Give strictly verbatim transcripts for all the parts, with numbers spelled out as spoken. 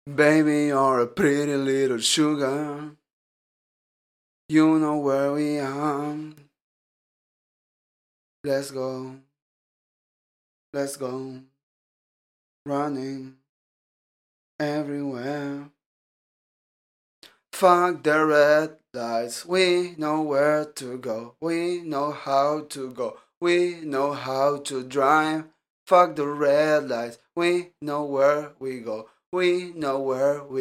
Baby, you're a pretty little sugar. You know where we are. Let's go, let's go. Running everywhere. Fuck the red lights. We know where to go. We know how to go. We know how to drive. Fuck the red lights. We know where we go. We know where we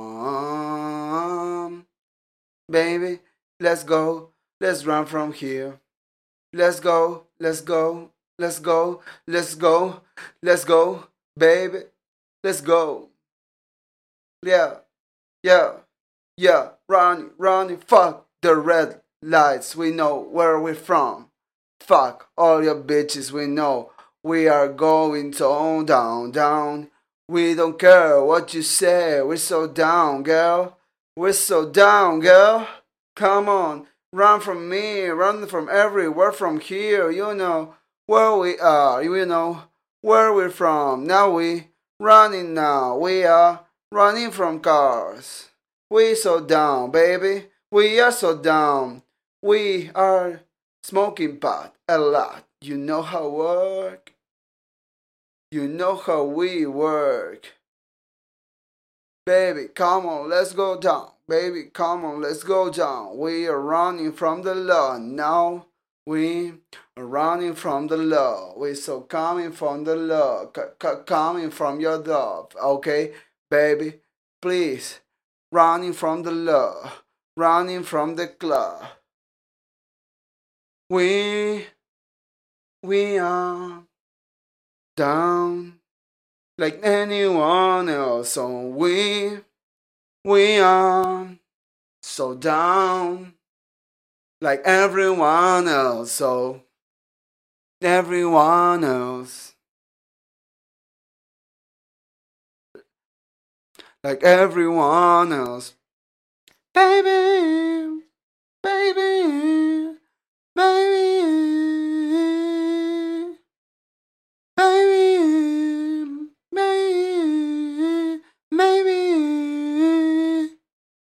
from. Baby, let's go. Let's run from here. Let's go. Let's go. Let's go. Let's go. Let's go. Baby, let's go. Yeah. Yeah. Yeah. Running, running. Fuck the red lights. We know where we're from. Fuck all your bitches. We know we are going to down, down. We don't care what you say. We're so down, girl. We're so down, girl. Come on. Run from me. Run from everywhere from here. You know where we are. You know where we're from. Now we running now. We are running from cars. We so down, baby. We are so down. We are smoking pot a lot. You know how work. You know how we work. Baby, come on, let's go down. Baby, come on, let's go down. We are running from the law. Now we are running from the law. We so coming from the law. C- c- coming from your dove. Okay, baby, please. Running from the law. Running from the club. We, we are down like anyone else. So we, we are so down like everyone else. So everyone else, like everyone else. Baby, baby, baby, baby, baby, maybe,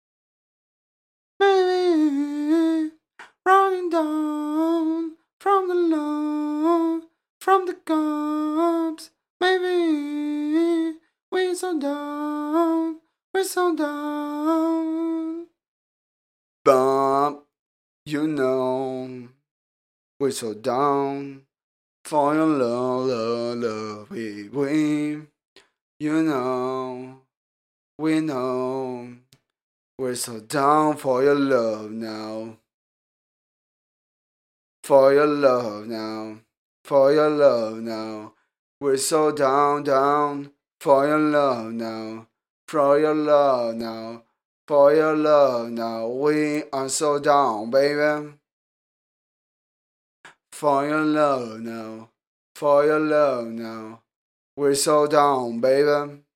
maybe, running down from the law, from the cops. Maybe we're so down, we're so down. But you know we're so down for your love, love, love, we, we. You know, we know we're so down for your love now. For your love now. For your love now. We're so down, down. For your love now. For your love now. For your love now. We are so down, baby. For your love now. For your love now. We're so down, baby.